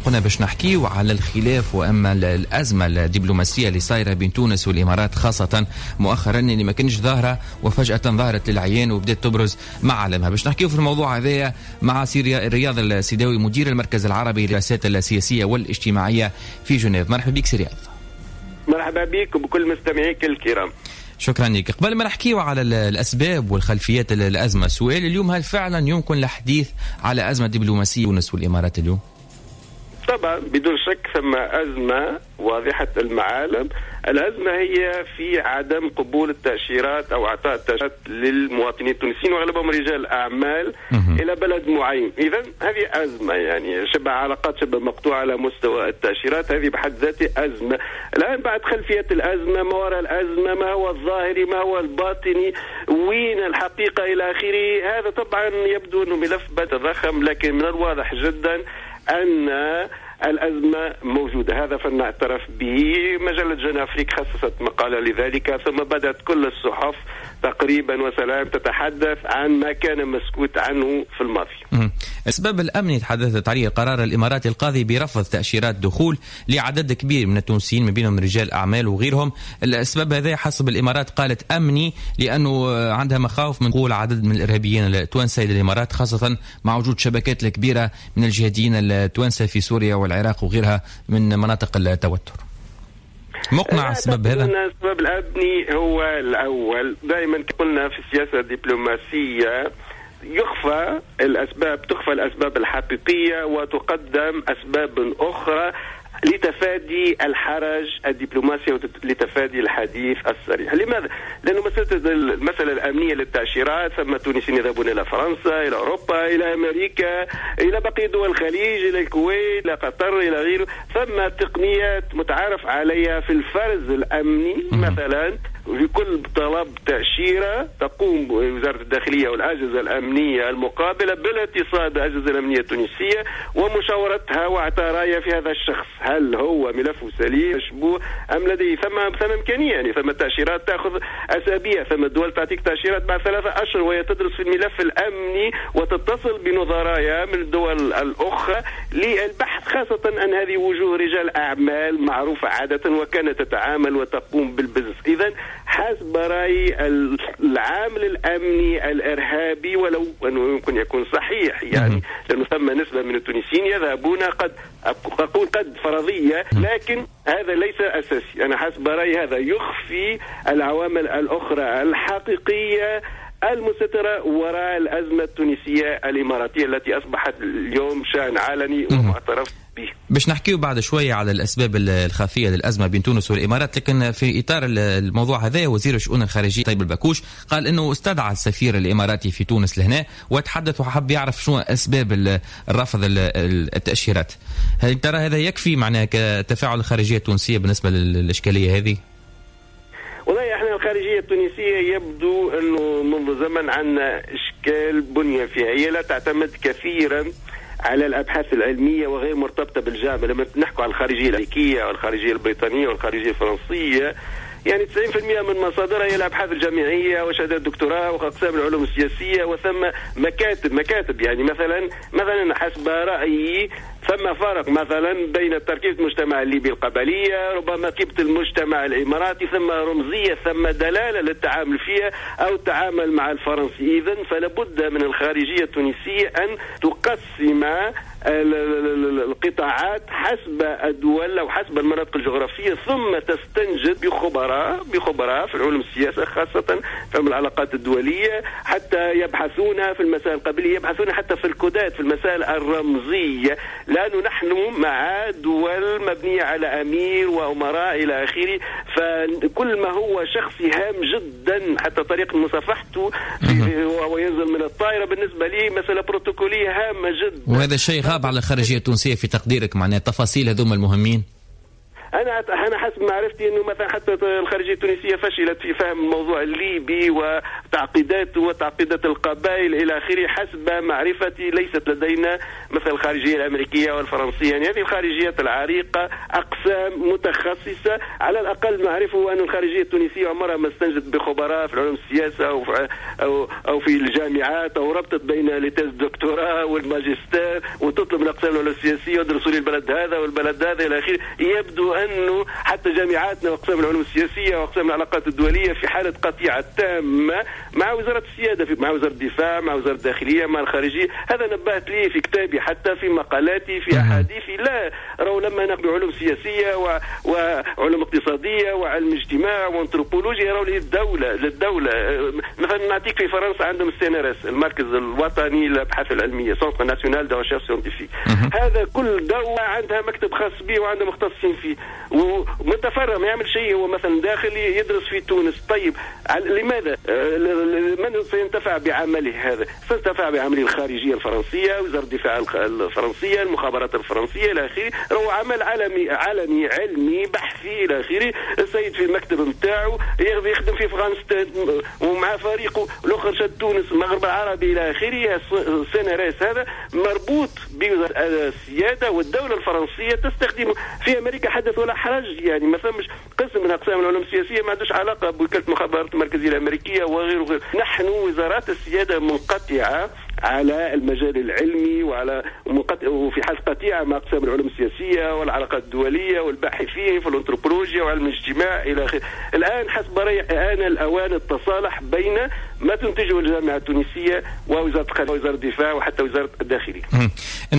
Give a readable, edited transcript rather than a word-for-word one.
قلنا باش نحكيو على الخلاف واما الازمه الدبلوماسيه اللي صايره بين تونس والامارات خاصه مؤخرا اللي ما كانش ظاهره وفجاه ظهرت للعيان وبدات تبرز معالمها. باش نحكيو في الموضوع هذايا مع رياض السيداوي مدير المركز العربي للدراسات السياسيه والاجتماعيه في جنيف. مرحبا بك سي رياض. مرحبا بك وبكل مستمعيك الكرام. شكرا لك. قبل ما نحكيو على الأسباب والخلفيات الأزمة، سؤال اليوم: هل فعلا يمكن الحديث على أزمة دبلوماسية تونس والإمارات اليوم؟ طبعا بدون شك ثم أزمة واضحة المعالم. الأزمة هي في عدم قبول التأشيرات أو إعطاء التأشيرات للمواطنين التونسيين وأغلبهم رجال أعمال إلى بلد معين. إذن هذه أزمة، يعني شبه علاقات شبه مقطوعة على مستوى التأشيرات. هذه بحد ذاتها أزمة. الآن بعد خلفية الأزمة، ما وراء الأزمة، ما هو الظاهري، ما هو الباطني، وين الحقيقة إلى آخره، هذا طبعا يبدو أنه ملف ضخم، لكن من الواضح جدا أن الأزمة موجودة. هذا فلنعترف به. مجلة جنوب أفريقيا خصصت مقالة لذلك، ثم بدأت كل الصحف تقريبا وسلام تتحدث عن ما كان مسكوت عنه في الماضي. الأسباب الأمنية تحدثت عليه قرار الإماراتي القاضي برفض تأشيرات دخول لعدد كبير من التونسيين من بينهم رجال أعمال وغيرهم. الأسباب هذه حسب الإمارات قالت أمني، لأنه عندها مخاوف من دخول عدد من الإرهابيين التوانسة إلى الإمارات، خاصة مع وجود شبكات الكبيرة من الجهاديين التوانسة في سوريا والعراق وغيرها من مناطق التوتر. مقنع السبب هذا؟ السبب الأمني هو الأول. دائما قلنا في السياسة الدبلوماسية تخفى الأسباب الحقيقية وتقدم أسباب أخرى لتفادي الحرج الدبلوماسي ولتفادي الحديث الصريح. لماذا؟ لأنه المسألة الأمنية للتأشيرات، ثم تونسيين يذهبون إلى فرنسا، إلى أوروبا، إلى أمريكا، إلى بقية دول الخليج، إلى الكويت، إلى قطر، إلى غيره. ثم تقنيات متعارف عليها في الفرز الأمني. مثلا في كل طلب تأشيرة تقوم وزارة الداخلية والأجهزة الأمنية المقابلة بالاتصال بالأجهزة الأمنية التونسية ومشاورتها واعطاء رأيها في هذا الشخص، هل هو ملفه سليم مشبوه أم لديه ثم إمكانية. يعني ثم تأشيرات تأخذ أسابيع، ثم الدول تعطيك تأشيرات بعد 3 أشهر وهي تدرس في الملف الأمني وتتصل بنظرايا من الدول الأخرى للبحث، خاصة أن هذه وجوه رجال أعمال معروفة عادة وكانت تتعامل وتقوم بالبزنس. إذن حسب رأي العامل الأمني الإرهابي، ولو أنه يمكن يكون صحيح، يعني لأنه ثم نسبة من التونسيين يذهبون قد فرضية، لكن هذا ليس أساسي. أنا حسب رأي هذا يخفي العوامل الأخرى الحقيقية المستترة وراء الأزمة التونسية الإماراتية التي أصبحت اليوم شأن عالمي ومعترف به. باش نحكيو بعد شوية على الأسباب الخفية للأزمة بين تونس والإمارات، لكن في إطار الموضوع هذا وزير الشؤون الخارجية طيب البكوش قال إنه استدعى السفير الإماراتي في تونس لهنا وتحدث وحب يعرف شنو أسباب الرفض التأشيرات. هل ترى هذا يكفي معناه كتفاعل الخارجية التونسية بالنسبة للإشكالية هذه؟ والله احنا الخارجية التونسية يبدو انه منذ زمن عندنا اشكال بنية فيها، هي لا تعتمد كثيرا على الابحاث العلمية وغير مرتبطة بالجامعة. لما نحكي عن الخارجية الامريكية والخارجية البريطانية والخارجية الفرنسية، يعني 90% من مصادرها هي الابحاث الجامعيه وشهادات دكتوراه واقسام العلوم السياسيه، وثم مكاتب. يعني مثلا حسب رايي ثم فرق مثلا بين تركيبه المجتمع الليبي القبليه، ربما تركيبه المجتمع الاماراتي، ثم رمزيه، ثم دلاله للتعامل فيها او التعامل مع الفرنسي. اذا فلا بد من الخارجيه التونسيه ان تقسم القطاعات حسب الدول او حسب المناطق الجغرافيه، ثم تستنجد بخبراء في علوم السياسه، خاصه في العلاقات الدوليه، حتى يبحثون في المسائل القبليه، يبحثون حتى في الكودات، في المسائل الرمزيه، لانه نحن مع دول مبنيه على امير وامراء الى اخره، فكل ما هو شخصي هام جدا حتى طريقه مصافحته وينزل من الطائره بالنسبه لي مساله بروتوكوليه هامه جدا. وهذا الشيء غاب على الخارجيه التونسيه في تقديرك، معناه التفاصيل هذوما المهمين؟ انا حسب معرفتي انه مثلا حتى الخارجيه التونسيه فشلت في فهم الموضوع الليبي وتعقيداته وتعقيدات القبائل الى اخره. حسب معرفتي ليست لدينا مثل الخارجيه الامريكيه والفرنسيه، يعني هذه الخارجيات العريقه اقسام متخصصه. على الاقل نعرفه ان الخارجيه التونسيه عمرها ما استنجدت بخبراء في علوم السياسه او في الجامعات او ربطت بين ليتيز الدكتوراه والماجستير وتطلب من اقسام العلوم السياسيه ودرسوا لي البلد هذا والبلد هذا الى اخره. يبدو انه حتى جامعاتنا واقسام العلوم السياسيه واقسام العلاقات الدوليه في حاله قطيعه تامه مع وزاره السياده، مع وزاره الدفاع، مع وزاره الداخليه، مع الخارجيه. هذا نبهت لي في كتابي حتى في مقالاتي في احاديثي. لا راهو لما ناخذ علوم سياسيه وعلوم اقتصاديه وعلم اجتماع وانثروبولوجيا راهو للدوله. مثلا نعطيك في فرنسا عندهم CNRS المركز الوطني للابحاث العلميه، سنتر ناسيونال دو ريشيرش سيانتيفيك. هذا كل دوله عندها مكتب خاص به وعندها مختصين فيه ومتفرغ ما يعمل شيء. هو مثلا داخلي يدرس في تونس. طيب لماذا؟ من سينتفع بعمله هذا؟ سينتفع بعمله الخارجيه الفرنسيه، وزاره الدفاع الفرنسيه، المخابرات الفرنسيه الى اخره. هو عمل عالمي علمي بحثي الى اخره. السيد في المكتب نتاعو يخدم في فرنسا ومع فريقه الاخر شد تونس المغرب العربي الى اخره. CNRS هذا مربوط بوزاره السياده والدوله الفرنسيه تستخدمه. في امريكا حدث ولا حرج، يعني ما فمش قسم من اقسام العلوم السياسيه ما عندوش علاقه بوكاله المخابرات المركزيه الامريكيه وغيره. نحن وزارات السياده منقطعه على المجال العلمي وفي حال قطيعه مع اقسام العلوم السياسيه والعلاقات الدوليه والباحثين في الانثروبولوجيا وعلم الاجتماع الى اخره. الان حسب رايي آن الاوان التصالح بين ما تنتجه الجامعه التونسيه ووزاره الدفاع وحتى وزاره الداخليه.